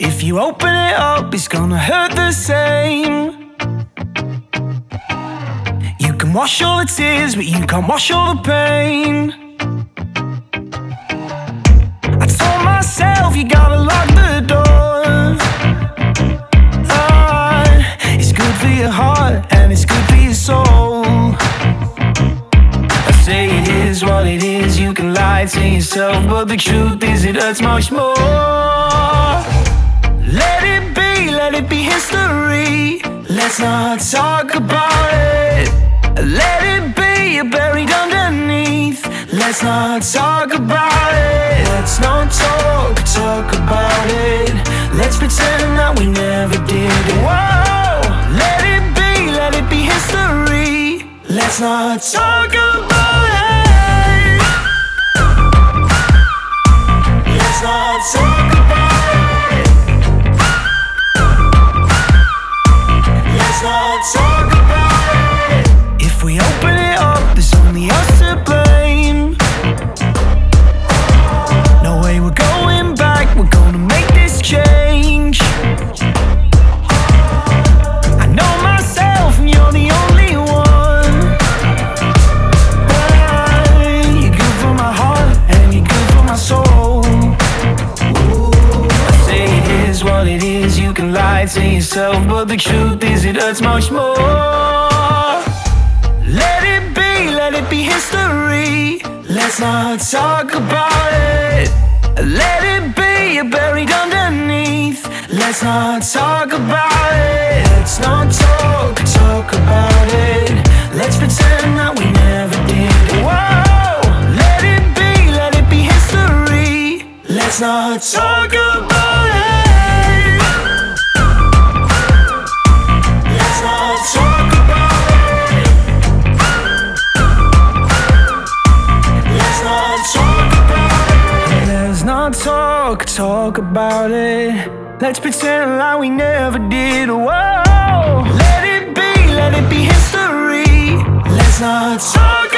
If you open it up, it's gonna hurt the same. You can wash all the tears, but you can't wash all the pain. I told myself you gotta lock the door. It's good for your heart and it's good for your soul. I say it is what it is, you can lie to yourself, but the truth is it hurts much more. Let it be history. Let's not talk about it. Let it be, you're buried underneath. Let's not talk about it. Let's not talk about it. Let's pretend that we never did it. Whoa, let it be history. Let's not talk about it. Let's not talk about it. Let's not talk about it. If we open it up, there's only us to blame. No way we're going back, we're gonna make this change. I know myself and you're the only one. You're good for my heart and you're good for my soul. I say it is what it is, you can lie to yourself, but the truth is it hurts much more. Let it be history. Let's not talk about it. Let it be, you're buried underneath. Let's not talk about it. Let's not talk about it. Let's pretend that we never did it. Whoa, let it be history. Let's not talk about it. Let's not talk about it. Let's not talk about it. Let's pretend like we never did. Whoa, let it be history. Let's not talk